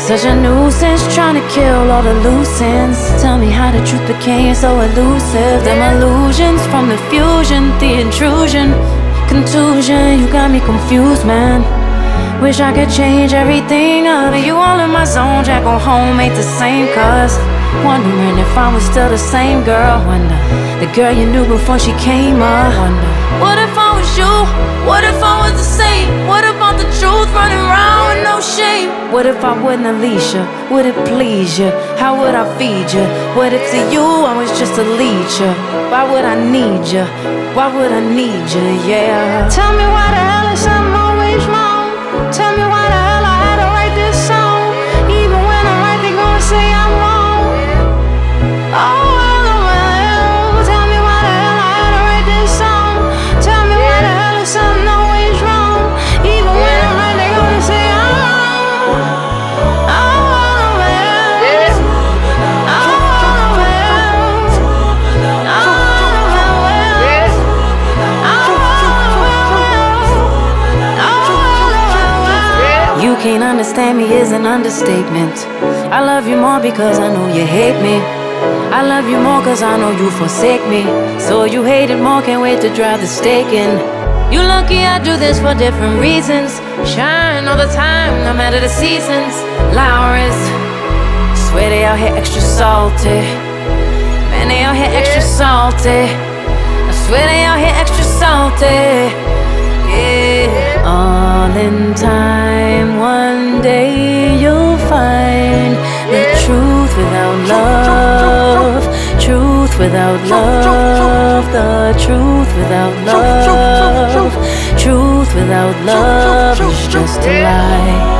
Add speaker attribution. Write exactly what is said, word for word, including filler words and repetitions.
Speaker 1: Such a nuisance, trying to kill all the loose ends. Tell me how the truth became so elusive. Them illusions from the fusion, the intrusion, contusion, you got me confused, man. Wish I could change everything up. You all in my zone, Jack on home ain't the same. Cause wondering if I was still the same girl. Wonder, the girl you knew before she came up. Wonder, what if I was you? What if I was the same? What about the truth running around with no shame? What if I wouldn't unleash you? Would it please you? How would I feed you? What if to you I was just a leecher? Why would I need you? Why would I need you? Yeah. Tell me why the hell is something always wrong? Tell me why the hell I had to write this song. Even when I'm right, they gonna say I'm wrong. Oh, well, well, tell me why the hell I had to write this song. Tell me why the hell is something always wrong. Even when I'm right, they gonna say I'm wrong. Oh, well, well, oh, well, well, you can't understand me is an understatement. I love you more because I know you hate me. I love you more cause I know you forsake me. So you hate it more, can't wait to drive the stake in. You lucky I do this for different reasons. Shine all the time, no matter the seasons. Lowry's, swear they out here extra salty. Man, they out here extra salty. I swear they out here extra salty. Yeah. All in time, one day you'll find the truth without love. Truth without love. The truth without love. Truth without love is just a lie.